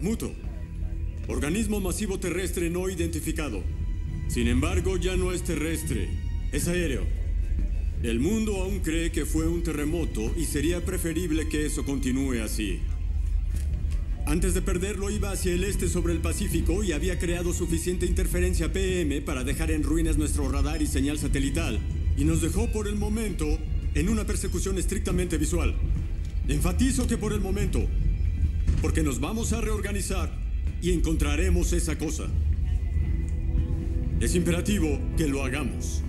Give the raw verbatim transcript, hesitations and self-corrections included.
Muto. Organismo masivo terrestre no identificado. Sin embargo, ya no es terrestre. Es aéreo. El mundo aún cree que fue un terremoto y sería preferible que eso continúe así. Antes de perderlo iba hacia el este sobre el Pacífico y había creado suficiente interferencia P M para dejar en ruinas nuestro radar y señal satelital. Y nos dejó por el momento en una persecución estrictamente visual. Enfatizo que por el momento, porque nos vamos a reorganizar y encontraremos esa cosa. Es imperativo que lo hagamos.